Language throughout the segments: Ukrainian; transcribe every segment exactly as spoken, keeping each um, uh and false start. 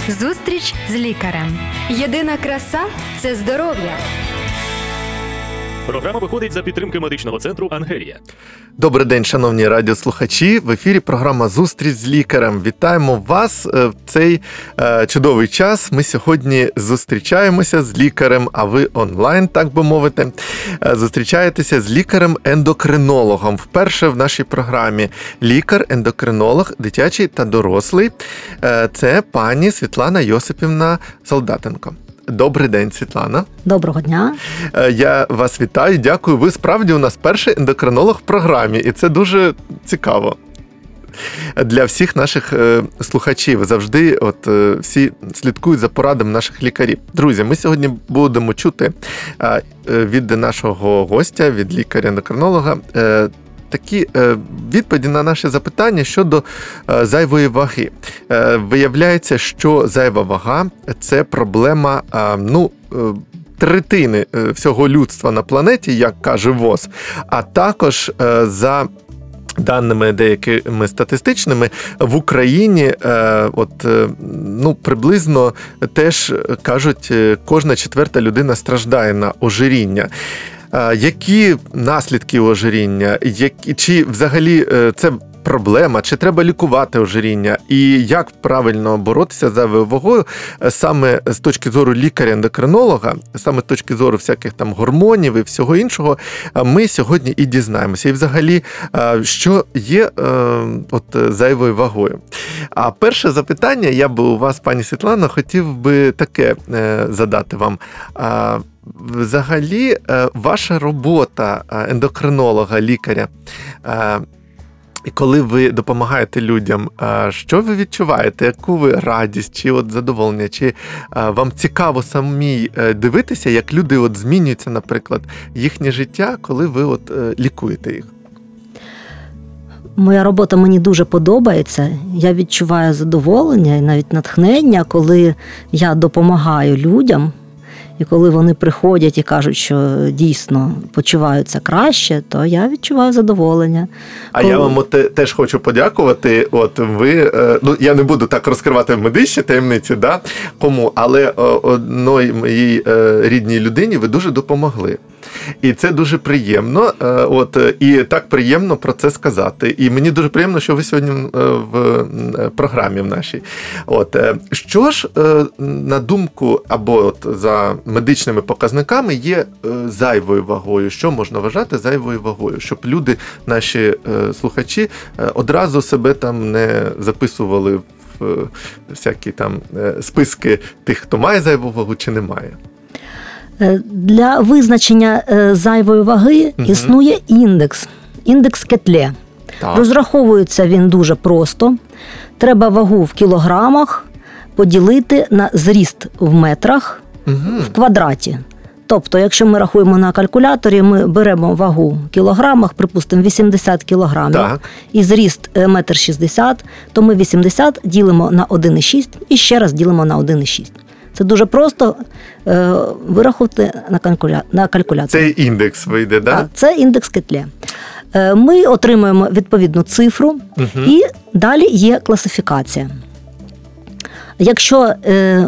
Зустріч з лікарем. Єдина краса – це здоров'я. Програма виходить за підтримки медичного центру «Ангелія». Добрий день, шановні радіослухачі. В ефірі програма «Зустріч з лікарем». Вітаємо вас в цей е, чудовий час. Ми сьогодні зустрічаємося з лікарем, а ви онлайн, так би мовити, е, зустрічаєтеся з лікарем-ендокринологом. Вперше в нашій програмі лікар-ендокринолог, дитячий та дорослий. Е, це пані Світлана Йосипівна Солдатенко. Добрий день, Світлана. Доброго дня. Я вас вітаю, дякую. Ви справді у нас перший ендокринолог в програмі, і це дуже цікаво. Для всіх наших е, слухачів завжди от, е, всі слідкують за порадами наших лікарів. Друзі, ми сьогодні будемо чути е, від нашого гостя, від лікаря-ендокринолога, е, такі е, відповіді на наші запитання щодо е, зайвої ваги. Е, виявляється, що зайва вага – це проблема, е, ну, е, третини всього людства на планеті, як каже ВОЗ, а також е, за даними деякими статистичними, в Україні е, от, е, ну, приблизно теж, кажуть, кожна четверта людина страждає на ожиріння. Які наслідки ожиріння? Які, чи взагалі це проблема? Чи треба лікувати ожиріння? І як правильно боротися з зайвою вагою саме з точки зору лікаря-ендокринолога, саме з точки зору всяких там гормонів і всього іншого, ми сьогодні і дізнаємося. І взагалі, що є от зайвою вагою? А перше запитання я би у вас, пані Світлано, хотів би таке задати вам. Взагалі, ваша робота ендокринолога, лікаря, і коли ви допомагаєте людям, що ви відчуваєте? Яку ви радість, чи от задоволення? Чи вам цікаво самій дивитися, як люди от змінюються, наприклад, їхнє життя, коли ви от лікуєте їх? Моя робота мені дуже подобається. Я відчуваю задоволення і навіть натхнення, коли я допомагаю людям. І коли вони приходять і кажуть, що дійсно почуваються краще, то я відчуваю задоволення. А коли... я вам от теж хочу подякувати. От ви, ну я не буду так розкривати медичні таємниці, да, кому, але одної моїй рідній людині ви дуже допомогли. І це дуже приємно, от, і так приємно про це сказати. І мені дуже приємно, що ви сьогодні в програмі в нашій. От, що ж, на думку, або от за медичними показниками, є зайвою вагою? Що можна вважати зайвою вагою? Щоб люди, наші слухачі, одразу себе там не записували в всякі там списки тих, хто має зайву вагу чи не має. Для визначення зайвої ваги угу. існує індекс. Індекс Кетле. Так. Розраховується він дуже просто. Треба вагу в кілограмах поділити на зріст в метрах угу. в квадраті. Тобто, якщо ми рахуємо на калькуляторі, ми беремо вагу в кілограмах, припустимо, вісімдесят кілограмів, так. і зріст метр шістдесят, то ми вісімдесят ділимо на один цілих шість і ще раз ділимо на один цілих шість. Це дуже просто е, вирахувати на, калькуля... на калькуляторі. Це індекс вийде, да? Так? Це індекс Кетле. Е, ми отримуємо відповідну цифру, угу. і далі є класифікація. Якщо е,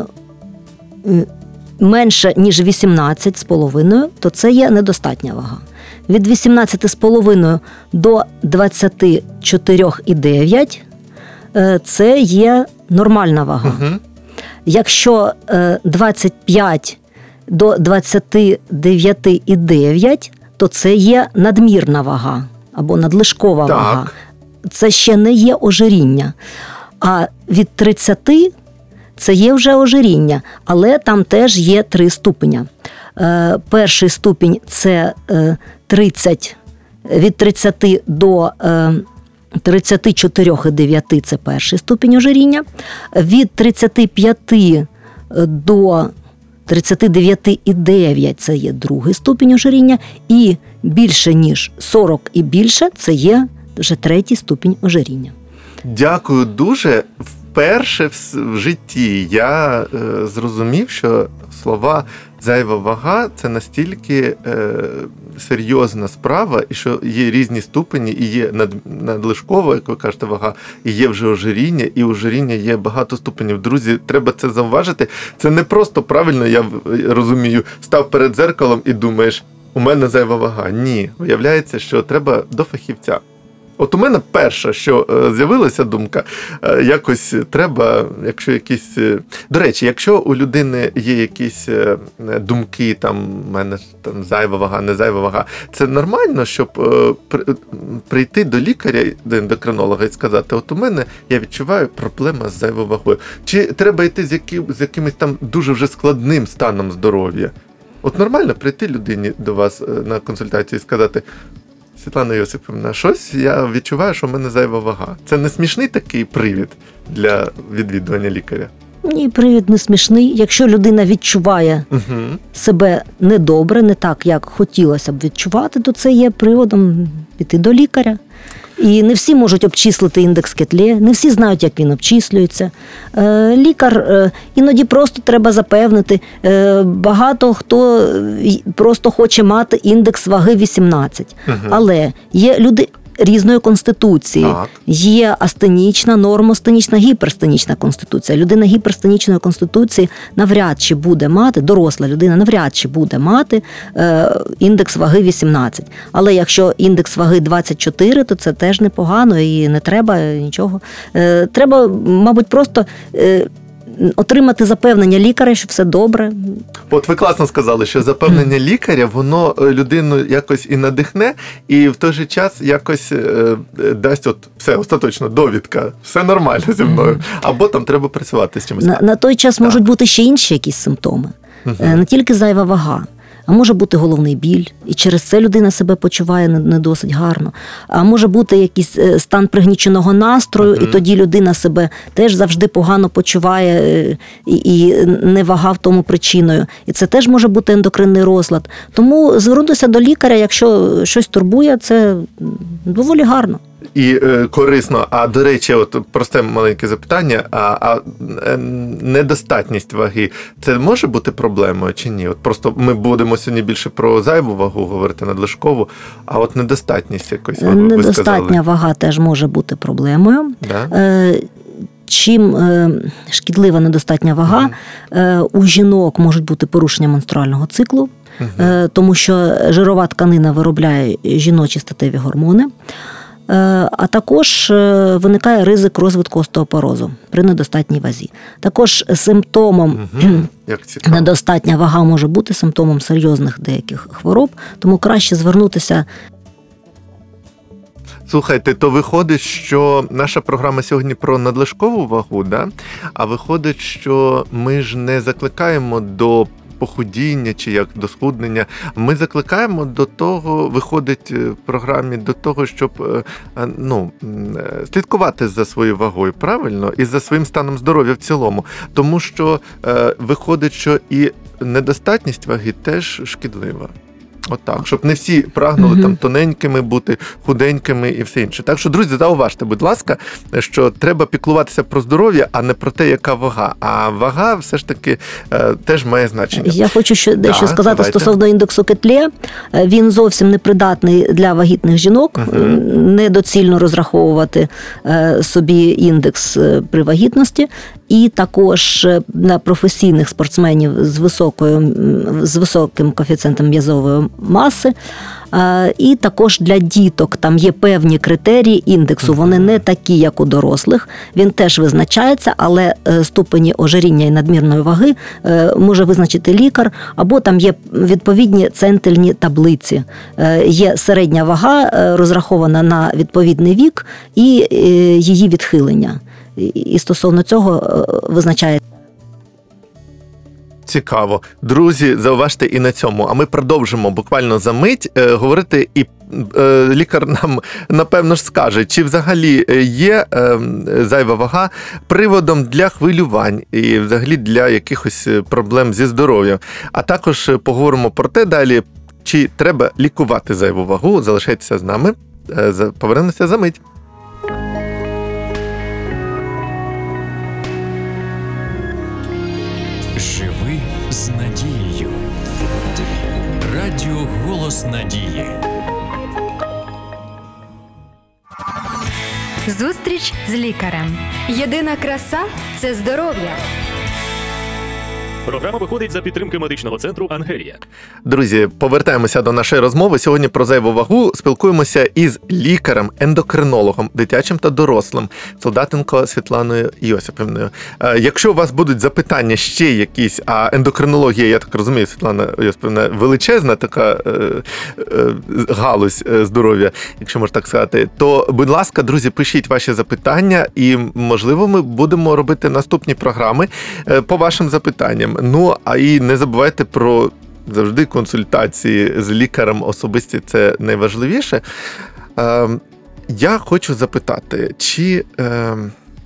менше, ніж вісімнадцять з половиною, то це є недостатня вага. Від вісімнадцять з половиною до двадцять чотири цілих дев'ять е, це є нормальна вага. Угу. Якщо двадцять п'ять до двадцять дев'ять цілих дев'ять, то це є надмірна вага або надлишкова так. вага. Це ще не є ожиріння. А від тридцяти це є вже ожиріння, але там теж є три ступеня. Перший ступінь – це тридцять, від тридцяти до тридцять чотири цілих дев'ять – це перший ступінь ожиріння. Від тридцять п'ять до тридцять дев'ять цілих дев'ять – це є другий ступінь ожиріння. І більше, ніж сорок і більше – це є вже третій ступінь ожиріння. Дякую дуже. вперше в, в житті я е, зрозумів, що слова зайва вага – це настільки е, серйозна справа, і що є різні ступені, і є над, надлишкова, як ви кажете, вага, і є вже ожиріння, і ожиріння є багато ступенів. Друзі, треба це зауважити. Це не просто правильно, я розумію, став перед дзеркалом і думаєш, у мене зайва вага. Ні, виявляється, що треба до фахівця. От у мене перша, що е, з'явилася думка, е, якось треба, якщо якісь... Е, до речі, якщо у людини є якісь е, думки, там, в мене там зайва вага, не зайва вага, це нормально, щоб е, при, прийти до лікаря, до ендокринолога і сказати, от у мене, я відчуваю, проблема з зайвою вагою. Чи треба йти з, які, з якимось там дуже вже складним станом здоров'я? От нормально прийти людині до вас на консультацію і сказати, Світлана Йосипівна, щось я відчуваю, що в мене зайва вага. Це не смішний такий привід для відвідування лікаря? Ні, привід не смішний. Якщо людина відчуває Угу. себе недобре, не так, як хотілося б відчувати, то це є приводом піти до лікаря. І не всі можуть обчислити індекс Кетле, не всі знають, як він обчислюється. Е, лікар е, іноді просто треба запевнити. Е, багато хто просто хоче мати індекс ваги вісімнадцять. Угу. Але є люди різної конституції. Так. Є астенічна, нормостенічна, гіперстенічна конституція. Людина гіперстенічної конституції навряд чи буде мати, доросла людина навряд чи буде мати е, індекс ваги вісімнадцять. Але якщо індекс ваги двадцять чотири, то це теж непогано і не треба нічого. Е, треба, мабуть, просто... Е, отримати запевнення лікаря, що все добре. От ви класно сказали, що запевнення лікаря, воно людину якось і надихне, і в той же час якось е, дасть от все, остаточно, довідка, все нормально зі мною. Або там треба працювати з чимось. На, на той час Так. можуть бути ще інші якісь симптоми. Угу. Е, Не тільки зайва вага, а може бути головний біль, і через це людина себе почуває не, не досить гарно. А може бути якийсь е, стан пригніченого настрою, Мгм. і тоді людина себе теж завжди погано почуває, е, і, і не вага в тому причиною. І це теж може бути ендокринний розлад. Тому звернутися до лікаря, якщо щось турбує, це доволі гарно. І е, корисно. А до речі, от просте маленьке запитання, а, а е, недостатність ваги, це може бути проблемою чи ні? От просто ми будемо сьогодні більше про зайву вагу говорити, надлишкову, а от недостатність якось, ви, ви Недостатня сказали. вага теж може бути проблемою. Да? Е, Чим е, шкідлива недостатня вага, Мгм. е, у жінок можуть бути порушення менструального циклу, Мгм. е, тому що жирова тканина виробляє жіночі статеві гормони, е, а також е, виникає ризик розвитку остеопорозу при недостатній вазі. Також симптомом Мгм. Як цікаво. недостатня вага може бути симптомом серйозних деяких хвороб, тому краще звернутися. Слухайте, то виходить, що наша програма сьогодні про надлишкову вагу, да? А виходить, що ми ж не закликаємо до похудіння чи як до схуднення. Ми закликаємо до того, виходить в програмі, до того, щоб е, ну, м, е, слідкувати за своєю вагою, правильно? І за своїм станом здоров'я в цілому. Тому що е, виходить, що і недостатність ваги теж шкідлива. Отак, щоб не всі прагнули Мгм. там тоненькими бути, худенькими і все інше. Так що, друзі, зауважте, будь ласка, що треба піклуватися про здоров'я, а не про те, яка вага. А вага все ж таки е, теж має значення. Я хочу ще дещо Да, сказати давайте. стосовно індексу Кетле. Він зовсім непридатний для вагітних жінок. Мгм. Недоцільно розраховувати е, собі індекс е, при вагітності. І також е, на професійних спортсменів з високою м, з високим коефіцієнтом м'язової маси. Е, І також для діток там є певні критерії індексу. Вони не такі, як у дорослих. Він теж визначається, але е, ступені ожиріння і надмірної ваги е, може визначити лікар, або там є відповідні центильні таблиці. Е, Є середня вага, е, розрахована на відповідний вік і е, її відхилення. І- І стосовно цього е, визначає. Цікаво. Друзі, зауважте і на цьому. А ми продовжимо буквально за мить е, говорити, і е, лікар нам, напевно ж, скаже, чи взагалі є е, зайва вага приводом для хвилювань і взагалі для якихось проблем зі здоров'ям. А також поговоримо про те далі, чи треба лікувати зайву вагу. Залишайтеся з нами. Е, за- повернемося за мить. Живи з надією. Радіо «Голос надії». Зустріч з лікарем. Єдина краса – це здоров'я. Програма виходить за підтримки медичного центру «Ангелія». Друзі, повертаємося до нашої розмови. Сьогодні про зайву вагу спілкуємося із лікарем-ендокринологом, дитячим та дорослим, Солдатенко Світланою Йосипівною. Якщо у вас будуть запитання ще якісь, а ендокринологія, я так розумію, Світлана Йосипівна, величезна така е, е, галузь здоров'я, якщо можна так сказати, то, будь ласка, друзі, пишіть ваші запитання і, можливо, ми будемо робити наступні програми по вашим запитанням. Ну, а і не забувайте про завжди консультації з лікарем особисті, це найважливіше. Е, я хочу запитати, чи е,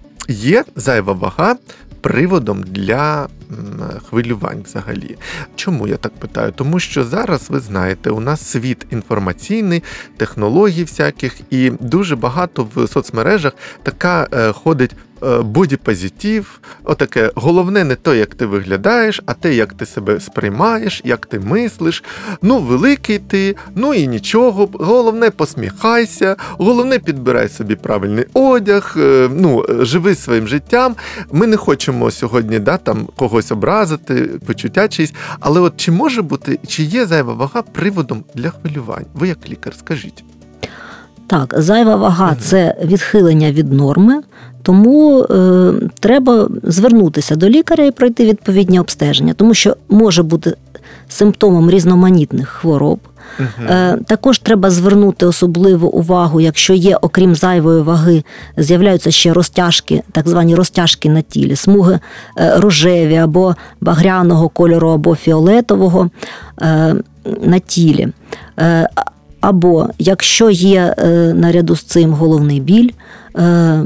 є зайва вага приводом для хвилювань взагалі? Чому я так питаю? Тому що зараз, ви знаєте, у нас світ інформаційний, технологій всяких, і дуже багато в соцмережах така е, ходить боді-позитив, отаке, головне не то, як ти виглядаєш, а те, як ти себе сприймаєш, як ти мислиш. Ну, великий ти, ну і нічого, головне посміхайся, головне підбирай собі правильний одяг, ну, живи своїм життям. Ми не хочемо сьогодні, да, там, когось образити, почуття чиїсь, але от чи може бути, чи є зайва вага приводом для хвилювань? Ви як лікар, скажіть. Так, зайва вага – це відхилення від норми, тому е, треба звернутися до лікаря і пройти відповідні обстеження, тому що може бути симптомом різноманітних хвороб. Угу. Е, також треба звернути особливу увагу, якщо є, окрім зайвої ваги, з'являються ще розтяжки, так звані розтяжки на тілі, смуги е, рожеві або багряного кольору, або фіолетового е, на тілі. Е, Або, якщо є е, наряду з цим головний біль, е,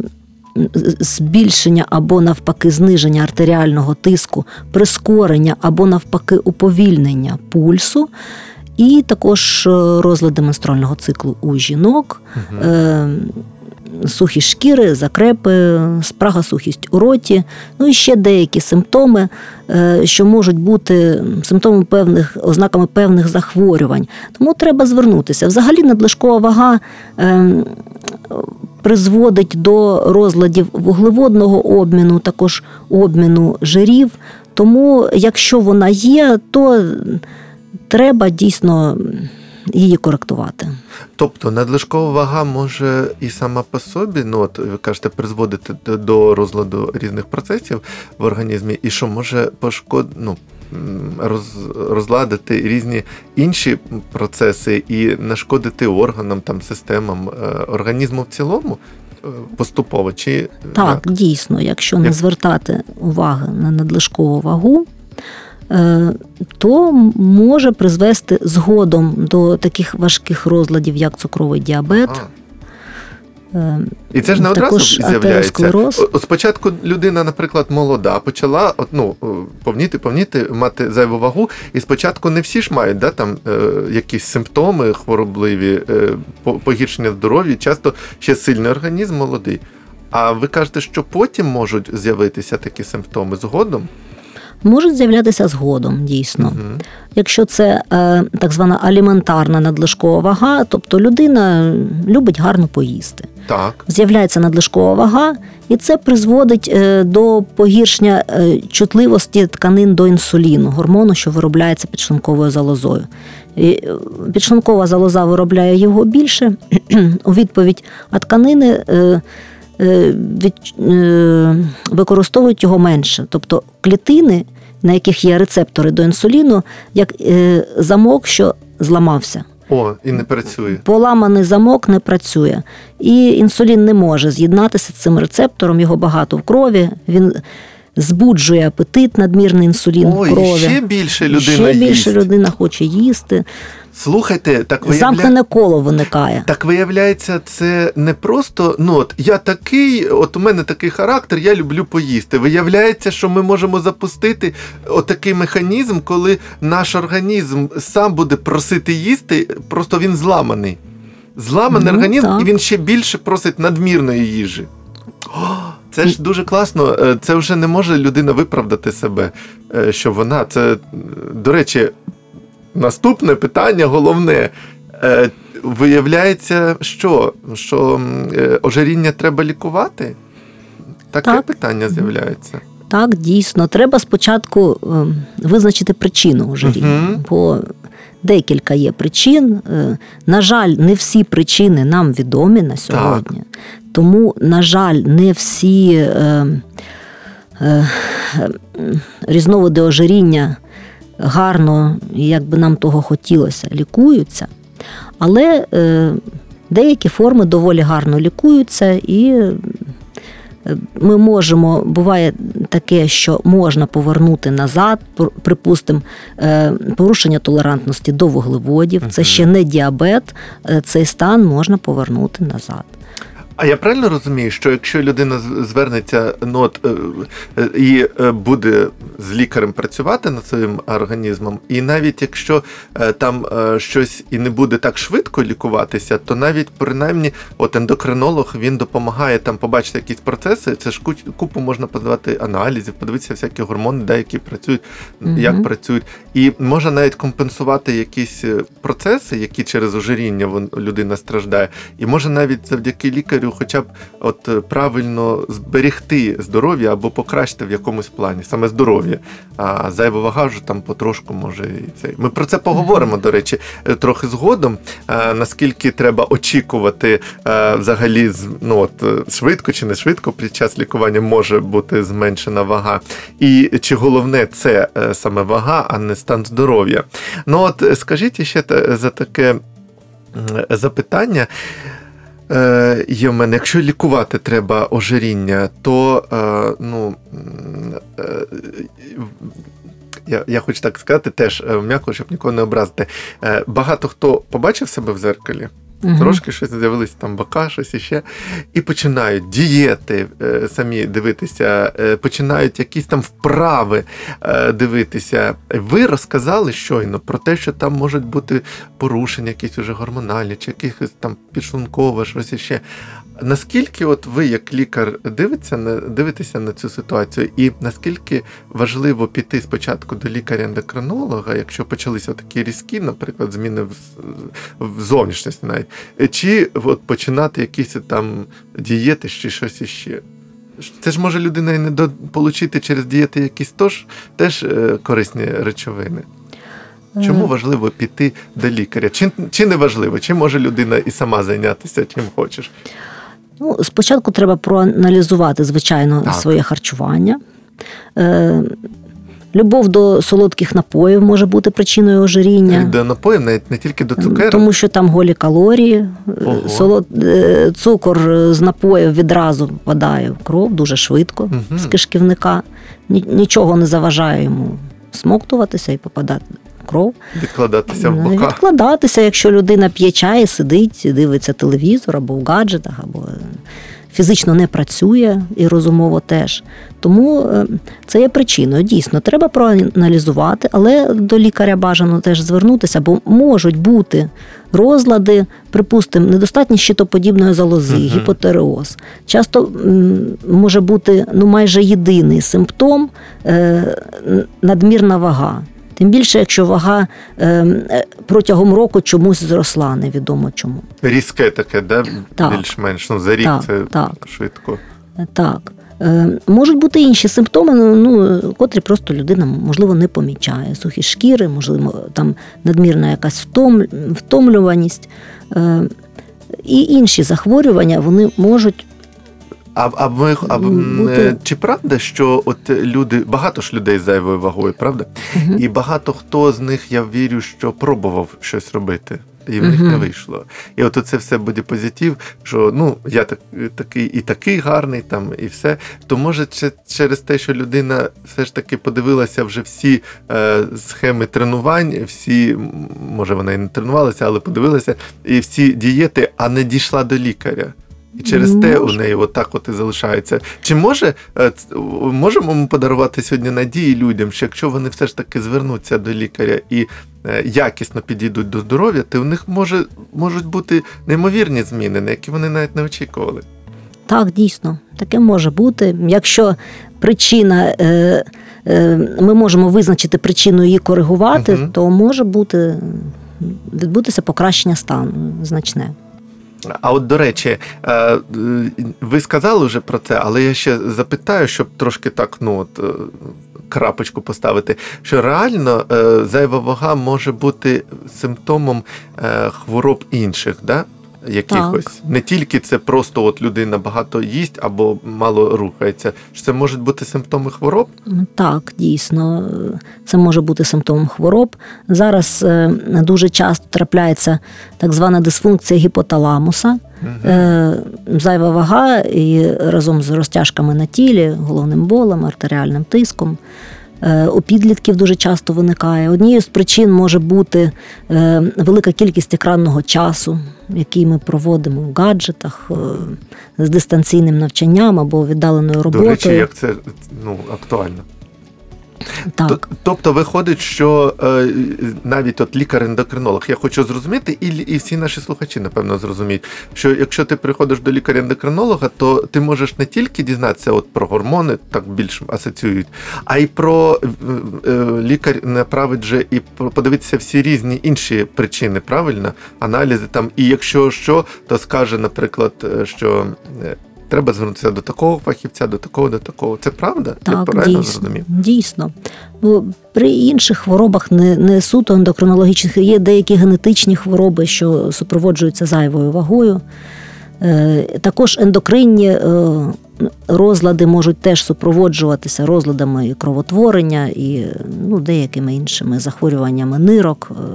збільшення або навпаки зниження артеріального тиску, прискорення або навпаки уповільнення пульсу, і також розлади менструального циклу у жінок, угу. е, сухі шкіри, закрепи, спрага, сухість у роті, ну і ще деякі симптоми, що можуть бути симптомами певних, ознаками певних захворювань. Тому треба звернутися. Взагалі надлишкова вага призводить до розладів вуглеводного обміну, також обміну жирів. Тому, якщо вона є, то треба дійсно її коректувати. Тобто надлишкова вага може і сама по собі, ну от ви кажете, призводити до розладу різних процесів в організмі, і що може пошкод... ну, роз... розладити різні інші процеси і нашкодити органам, там, системам організму в цілому поступово? Чи так, як? Дійсно, якщо не як... звертати уваги на надлишкову вагу, то може призвести згодом до таких важких розладів, як цукровий діабет. А. І це ж не одразу з'являється. От спочатку людина, наприклад, молода, почала ну, повніти, повніти, мати зайву вагу, і спочатку не всі ж мають да, там, е, якісь симптоми хворобливі, е, погіршення здоров'я, часто ще сильний організм молодий. А ви кажете, що потім можуть з'явитися такі симптоми згодом? Можуть з'являтися згодом, дійсно. Угу. Якщо це е, так звана аліментарна надлишкова вага, тобто людина любить гарно поїсти. Так. З'являється надлишкова вага, і це призводить е, до погіршення е, чутливості тканин до інсуліну, гормону, що виробляється підшлунковою залозою. І підшлункова залоза виробляє його більше, у відповідь, а тканини е, від, е, використовують його менше. Тобто клітини, на яких є рецептори до інсуліну, як е, замок, що зламався. О, і не працює. Поламаний замок не працює. І інсулін не може з'єднатися з цим рецептором, його багато в крові, він збуджує апетит, надмірний інсулін Ой, в крові. Ой, ще більше людина ще їсть. Ще більше людина хоче їсти. Слухайте, так виявляється... Замкнене коло виникає. Так виявляється, це не просто, ну от, я такий, от у мене такий характер, я люблю поїсти. Виявляється, що ми можемо запустити отакий механізм, коли наш організм сам буде просити їсти, просто він зламаний. Зламаний ну, організм, так. І він ще більше просить надмірної їжі. О, Це ж дуже класно. Е, Це вже не може людина виправдати себе, е, що вона. Це, е, до речі, наступне питання головне. Е, Виявляється, що? Що е, ожиріння треба лікувати? Таке Так. питання з'являється. Так, дійсно. Треба спочатку е, визначити причину ожиріння, Мгм. бо декілька є причин. Е, На жаль, не всі причини нам відомі на сьогодні. Тому, на жаль, не всі е, е, е, різновиди ожиріння гарно, і як би нам того хотілося, лікуються. Але е, деякі форми доволі гарно лікуються, і е, ми можемо, буває таке, що можна повернути назад, пр- припустимо, е, порушення толерантності до вуглеводів, це ще не діабет, е, цей стан можна повернути назад. А я правильно розумію, що якщо людина з- звернеться ну, от, е, е, і е, буде з лікарем працювати над своїм організмом, і навіть якщо е, там е, щось і не буде так швидко лікуватися, то навіть принаймні от ендокринолог, він допомагає там побачити якісь процеси, це ж куч- купу можна подавати аналізів, подивитися всякі гормони, де які працюють, Мгм. як працюють. І можна навіть компенсувати якісь е, процеси, які через ожиріння вон- людина страждає, і може навіть завдяки лікарю хоча б от е, правильно зберегти здоров'я або покращити в якомусь плані, саме здоров'я. А зайва вага вже там потрошку може і цей. Ми про це поговоримо, до речі, е, трохи згодом, е, наскільки треба очікувати е, взагалі з- ну, от, е, швидко чи не швидко під час лікування може бути зменшена вага. І чи головне це е, саме вага, а не стан здоров'я. Ну от е, скажіть ще та- за таке м, запитання. Е, є в мене, якщо лікувати треба ожиріння, то е, ну, м, е, я, я хочу так сказати, теж е, м'яко, щоб нікого не образити. Е, багато хто побачив себе в зеркалі, Мгм. трошки щось з'явились там бока, щось іще, і починають дієти е, самі дивитися, е, починають якісь там вправи е, дивитися. Ви розказали щойно про те, що там можуть бути порушення, якісь уже гормональні, чи якихось там підшлункове, щось іще. Наскільки от ви, як лікар, дивитеся на, дивитеся на цю ситуацію, і наскільки важливо піти спочатку до лікаря-ендокринолога, якщо почалися такі різкі, наприклад, зміни в, в зовнішності навіть, чи от починати якісь там дієти чи щось іще? Це ж може людина і не до, получити через дієти якісь тож, теж е, корисні речовини. Чому важливо піти до лікаря? Чи, чи не важливо? Чи може людина і сама зайнятися чим хочеш? Ну, спочатку треба проаналізувати, звичайно, Так. своє харчування. Е, любов до солодких напоїв може бути причиною ожиріння. До напоїв, навіть не тільки до цукерок. Тому що там голі калорії, Ого. солод... е, цукор з напоїв відразу впадає в кров дуже швидко Мгм. з кишківника. Ні- Нічого не заважає йому смоктуватися і попадати в кров. Відкладатися в Не бока. Відкладатися, якщо людина п'є чай, сидить, дивиться телевізор або в гаджетах, або фізично не працює і розумово теж. Тому е, це є причиною. Дійсно, треба проаналізувати, але до лікаря бажано теж звернутися, бо можуть бути розлади, припустимо, недостатність щитоподібної залози, Мгм. гіпотереоз. Часто м, може бути ну, майже єдиний симптом е, надмірна вага. Тим більше, якщо вага е, протягом року чомусь зросла, невідомо чому. Різке таке, да? Так. Більш-менш. Ну, за рік Так, це так. швидко. Так. Е, можуть бути інші симптоми, ну, ну, котрі просто людина, можливо, не помічає. Сухі шкіри, можливо, там надмірна якась втом, втомлюваність. Е, і інші захворювання, вони можуть А, а, ми, а м, Бути- е, чи правда, що от люди, багато ж людей з зайвою вагою, правда? Мгм. І багато хто з них, я вірю, що пробував щось робити. І в них Мгм. не вийшло. І от це все бодіпозитив, що ну я так, такий і такий гарний, там, і все. То може це через те, що людина все ж таки подивилася вже всі е, схеми тренувань, всі, м, може вона і не тренувалася, але подивилася, і всі дієти, а не дійшла до лікаря. І через те у Може. неї отак от і залишається. Чи може е, ц- можемо ми подарувати сьогодні надії людям, що якщо вони все ж таки звернуться до лікаря і е, якісно підійдуть до здоров'я, то у них може, можуть бути неймовірні зміни, на які вони навіть не очікували? Так, дійсно, таке може бути. Якщо причина, е, е, ми можемо визначити причину її коригувати, Угу. то може бути, відбутися покращення стану значне. А от, до речі, е, ви сказали вже про це, але я ще запитаю, щоб трошки так, ну, от, е, крапочку поставити, що реально е, зайва вага може бути симптомом е, хвороб інших, да? Якихось. Так. Не тільки це просто от людина багато їсть або мало рухається. Що це можуть бути симптоми хвороб? Так, дійсно, це може бути симптомом хвороб. Зараз е, дуже часто трапляється так звана дисфункція гіпоталамуса, Угу. е, зайва вага і разом з розтяжками на тілі, головним болем, артеріальним тиском. Е, У підлітків дуже часто виникає. Однією з причин може бути е, велика кількість екранного часу, який ми проводимо в гаджетах, е, з дистанційним навчанням або віддаленою роботою. До речі, як це, ну, актуально. Так. Т- Тобто виходить, що е, навіть от лікар-ендокринолог, я хочу зрозуміти, і, і всі наші слухачі, напевно, зрозуміють, що якщо ти приходиш до лікаря-ендокринолога, то ти можеш не тільки дізнатися от про гормони, так більш асоціюють, а й про е, е, лікар направить же і про- подивитися всі різні інші причини, правильно? Аналізи там. І якщо що, то скаже, наприклад, е, що е, треба звернутися до такого фахівця, до такого, до такого. Це правда? Я Так, правильно дійсно, зрозумів? дійсно. Ну, при інших хворобах, не, не суто ендокринологічних, є деякі генетичні хвороби, що супроводжуються зайвою вагою. Е, також ендокринні е, розлади можуть теж супроводжуватися розладами і кровотворення, і ну, деякими іншими захворюваннями нирок е,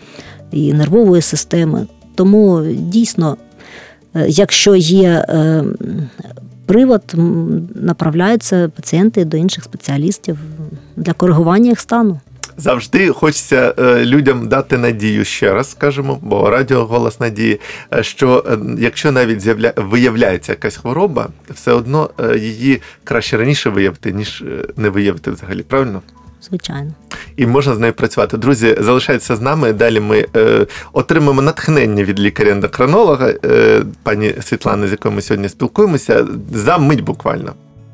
і нервової системи. Тому дійсно, е, якщо є е, привод, м, направляються пацієнти до інших спеціалістів для коригування їх стану. Завжди хочеться е, людям дати надію, ще раз скажемо, бо радіо «Голос надії», е, що е, якщо навіть з'явля... виявляється якась хвороба, все одно е, її краще раніше виявити, ніж е, не виявити взагалі, правильно? Звичайно. І можна з нею працювати. Друзі, залишайтеся з нами. Далі ми е, отримаємо натхнення від лікаря-ендокринолога, е, пані Світлани, з якою ми сьогодні спілкуємося, за мить буквально.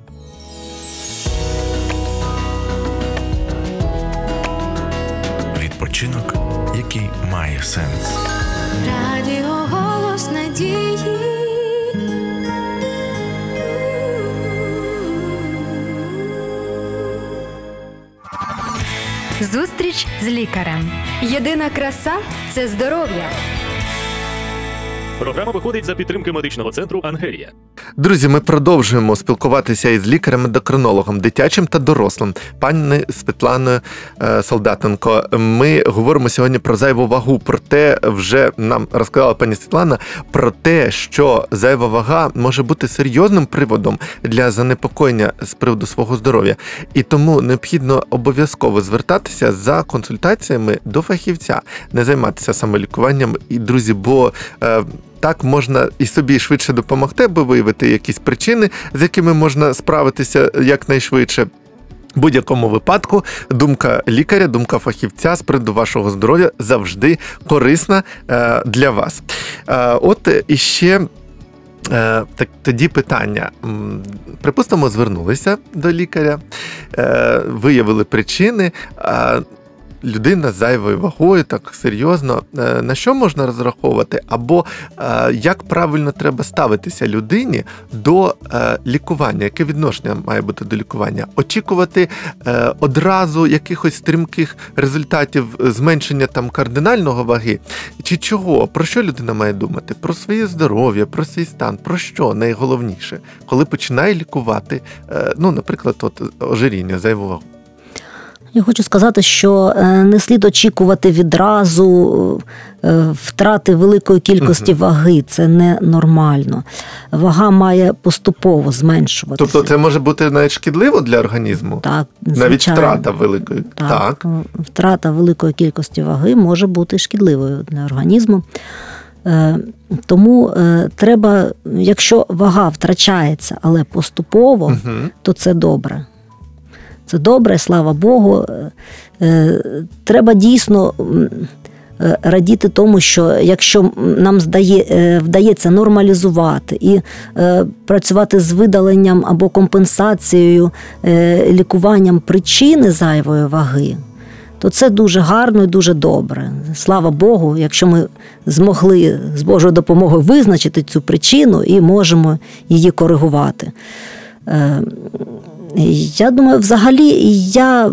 Відпочинок, який має сенс. Радіо «Голос надії». Зустріч з лікарем. Єдина краса це здоров'я. Програма виходить за підтримки медичного центру «Ангелія». Друзі, ми продовжуємо спілкуватися із лікарем-ендокринологом, дитячим та дорослим, пані Світланою е, Солдатенко. Ми говоримо сьогодні про зайву вагу, про те, вже нам розказала пані Світлана, про те, що зайва вага може бути серйозним приводом для занепокоєння з приводу свого здоров'я. І тому необхідно обов'язково звертатися за консультаціями до фахівця, не займатися самолікуванням. І, друзі, бо е, так можна і собі швидше допомогти, аби виявити якісь причини, з якими можна справитися якнайшвидше. В будь-якому випадку думка лікаря, думка фахівця з приводу вашого здоров'я завжди корисна е, для вас. Е, от іще е, так, тоді питання. М, Припустимо, звернулися до лікаря, е, виявили причини, е, людина з зайвою вагою, так серйозно, на що можна розраховувати? Або як правильно треба ставитися людині до лікування? Яке відношення має бути до лікування? Очікувати одразу якихось стрімких результатів зменшення там кардинального ваги? Чи чого? Про що людина має думати? Про своє здоров'я, про свій стан? Про що найголовніше? Коли починає лікувати, ну, наприклад, от ожиріння, зайву вагу? Я хочу сказати, що не слід очікувати відразу втрати великої кількості угу. ваги. Це не нормально. Вага має поступово зменшуватися. Тобто це може бути навіть шкідливо для організму? Так, звичайно. Навіть втрата великої? Так, так. Втрата великої кількості ваги може бути шкідливою для організму. Тому треба, якщо вага втрачається, але поступово, угу. то це добре. Це добре, слава Богу. Треба дійсно е, радіти тому, що якщо нам здає, е, вдається нормалізувати і е, працювати з видаленням або компенсацією, е, лікуванням причини зайвої ваги, то це дуже гарно і дуже добре. Слава Богу, якщо ми змогли з Божою допомогою визначити цю причину і можемо її коригувати. Е, Я думаю, взагалі я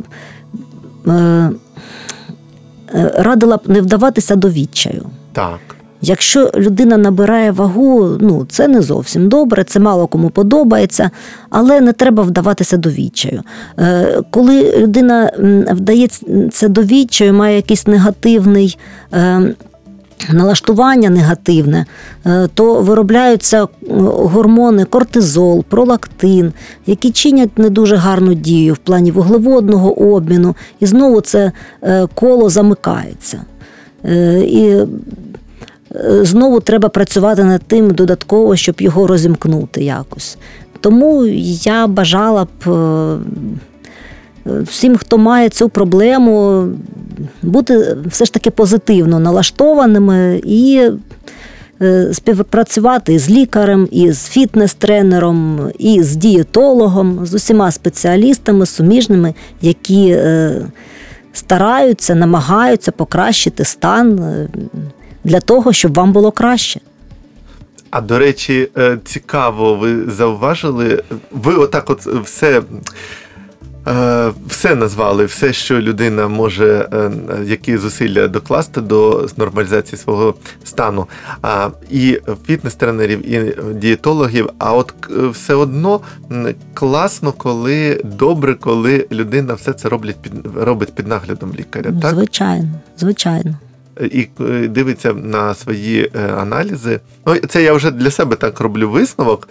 е, радила б не вдаватися до відчаю. Так. Якщо людина набирає вагу, ну, це не зовсім добре, це мало кому подобається, але не треба вдаватися до відчаю. Е, коли людина вдається до відчаю, має якийсь негативний е, налаштування негативне, то виробляються гормони кортизол, пролактин, які чинять не дуже гарну дію в плані вуглеводного обміну, і знову це коло замикається. І знову треба працювати над тим додатково, щоб його розімкнути якось. Тому я бажала б всім, хто має цю проблему, бути все ж таки позитивно налаштованими і співпрацювати з лікарем, і з фітнес-тренером, і з дієтологом, з усіма спеціалістами суміжними, які стараються, намагаються покращити стан для того, щоб вам було краще. А, до речі, цікаво, ви зауважили, ви отак от все... Все назвали, все, що людина може, які зусилля докласти до нормалізації свого стану. І фітнес-тренерів, і дієтологів. А от все одно класно, коли, добре, коли людина все це робить під, робить під наглядом лікаря. Так? Звичайно, звичайно. І дивиться на свої аналізи. Ну, це я вже для себе так роблю висновок.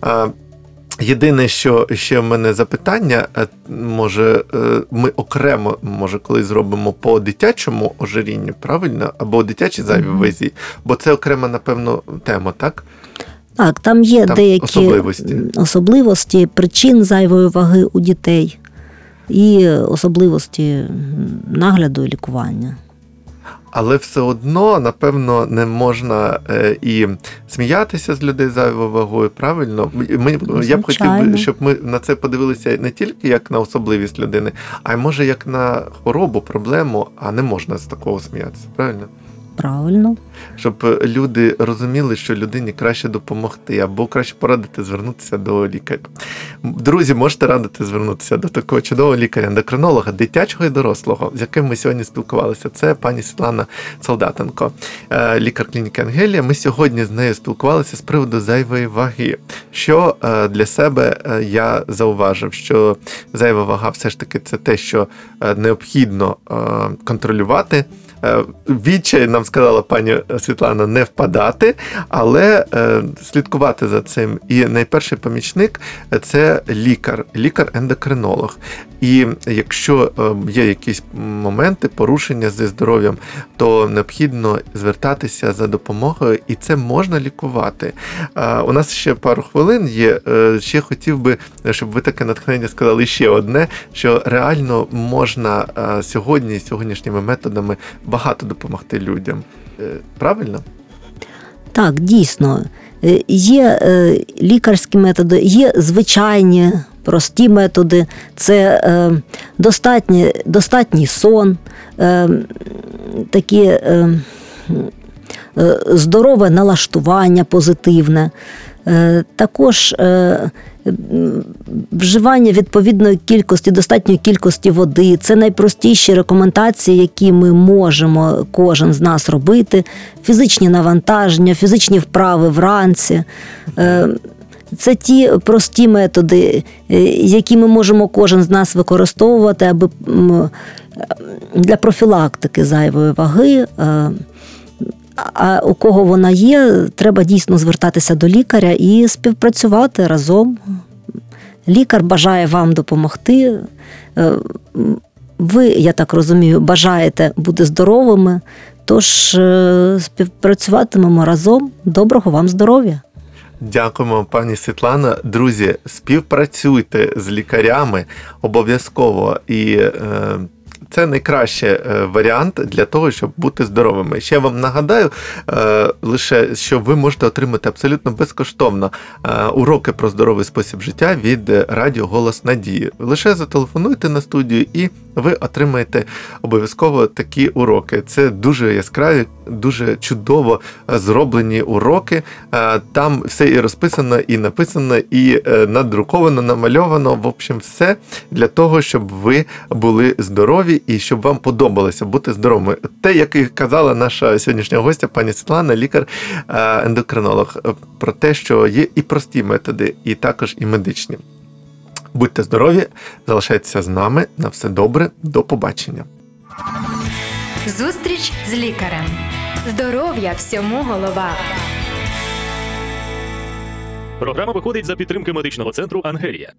Єдине, що ще в мене запитання, може, ми окремо, може, колись зробимо по дитячому ожирінню, правильно? Або дитячій зайвій вазі, бо це окрема, напевно, тема, так? Так, там є там деякі особливості. особливості причин зайвої ваги у дітей і особливості нагляду і лікування. Але все одно, напевно, не можна е, і сміятися з людей зайвою вагою, правильно? Ми, я б хотів, щоб ми на це подивилися не тільки як на особливість людини, а й може як на хворобу, проблему, а не можна з такого сміятися, правильно? Правильно. Щоб люди розуміли, що людині краще допомогти, або краще порадити звернутися до лікаря. Друзі, можете радити звернутися до такого чудового лікаря-ендокринолога, дитячого і дорослого, з яким ми сьогодні спілкувалися. Це пані Світлана Солдатенко, лікар клініки Ангелія. Ми сьогодні з нею спілкувалися з приводу зайвої ваги. Що для себе я зауважив, що зайва вага все ж таки це те, що необхідно контролювати. Відчай, нам сказала пані Світлана, не впадати, але е, слідкувати за цим. І найперший помічник – це лікар, лікар-ендокринолог. І якщо е, є якісь моменти, порушення зі здоров'ям, то необхідно звертатися за допомогою, і це можна лікувати. Е, у нас ще пару хвилин є. Е, ще хотів би, щоб ви таке натхнення сказали ще одне, що реально можна е, сьогодні, сьогоднішніми методами багато допомогти людям. Правильно? Так, дійсно. Є лікарські методи, є звичайні, прості методи. Це достатній, достатній сон, такі здорове налаштування позитивне. Також вживання відповідної кількості, достатньої кількості води. Це найпростіші рекомендації, які ми можемо кожен з нас робити. Фізичні навантаження, фізичні вправи вранці. Це ті прості методи, які ми можемо кожен з нас використовувати, аби для профілактики зайвої ваги. А у кого вона є, треба дійсно звертатися до лікаря і співпрацювати разом. Лікар бажає вам допомогти. Ви, я так розумію, бажаєте бути здоровими, тож співпрацюватимемо разом. Доброго вам здоров'я! Дякуємо, пані Світлана. Друзі, співпрацюйте з лікарями обов'язково і е, Це найкращий е, варіант для того, щоб бути здоровими. Ще вам нагадаю е, лише, що ви можете отримати абсолютно безкоштовно е, уроки про здоровий спосіб життя від радіо «Голос Надії». Лише зателефонуйте на студію і ви отримаєте обов'язково такі уроки. Це дуже яскраві, дуже чудово зроблені уроки. Е, Там все і розписано, і написано, і е, надруковано, намальовано. В общем, все для того, щоб ви були здорові і щоб вам подобалося бути здоровими. Те, як і казала наша сьогоднішня гостя, пані Світлана, лікар-ендокринолог, про те, що є і прості методи, і також і медичні. Будьте здорові, залишайтеся з нами. На все добре, до побачення. Зустріч з лікарем. Здоров'я всьому голова. Програма виходить за підтримки медичного центру «Ангелія».